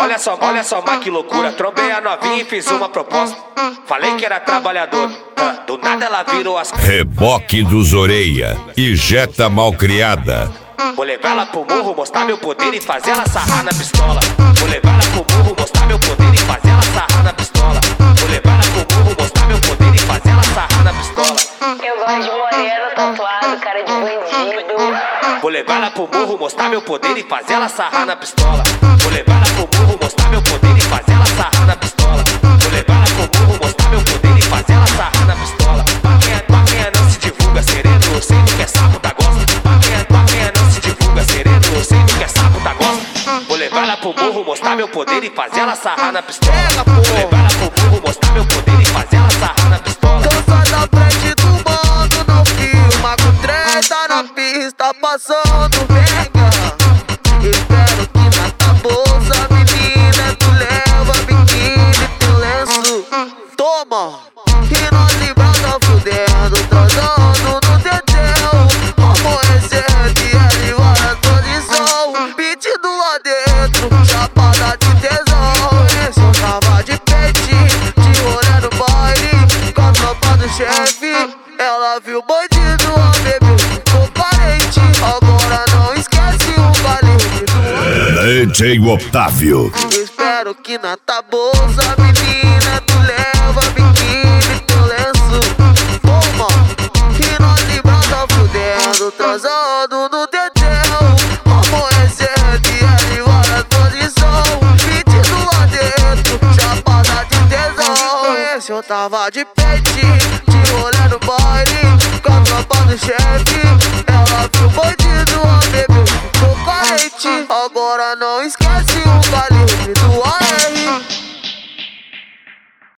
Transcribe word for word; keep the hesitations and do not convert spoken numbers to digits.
olha só, olha só, mas que loucura. Trombei a novinha e fiz uma proposta. Falei que era trabalhador, do nada ela virou as... Reboque dos Orelha e Jetta Malcriada. Vou levar ela pro morro, mostrar meu poder e fazer ela sarrar na pistola. Vou levar ela pro morro, mostrar meu poder e fazer ela sarrar na pistola. Vou levar ela pro morro, mostrar meu poder e fazer ela sarrar na pistola. Eu gosto de moreno, tatuado, cara de bandido. Vou levar ela pro morro, mostrar meu poder e fazer ela sarrar na pistola. Vou levar ela pro morro, mostrar meu poder e fazer ela sarrar na pistola. Vou levar ela pro morro, mostrar meu poder e fazer ela sarrar na pistola. Pra quem é, pra quem é não se divulga sereno, eu sei do que é sapo da gosta. Pra quem é, pra quem é não se divulga sereno, eu sei do que é sapo da gosta. Vou levar ela pro morro, mostrar meu poder e fazer ela sarrar na pistola. Vou levar ela pro morro, mostrar meu poder e fazer ela sarrar na pistola. Então sai da frente do mano, não filma com treta na pista, passando pega. Espero que na tua bolsa, menina, tu leva biquíni, teu lenço. Toma, e nós librada fudendo, transando no teteu. Amanhecer, dia de hora, posição, pedido lá dentro, chapada de tesão. Esse eu tava de peitinho, de rolê no baile, com a tropa do chefe. Ela viu o bandido, a bebê ficou parente. Agora não esquece o baile do D J Otávio. Espero que na tua bolsa, menina, tu leva biquíni, teu lenço. Toma, e nós librada fudendo, transando no teteu. Amanhecer, dia de várias posição, pedido lá dentro, chapada de tesão. Esse eu tava de peitinho, de rolê no baile, com a tropa do chefe. Ela viu o bandido, a bebê ficou carente. Agora não esquece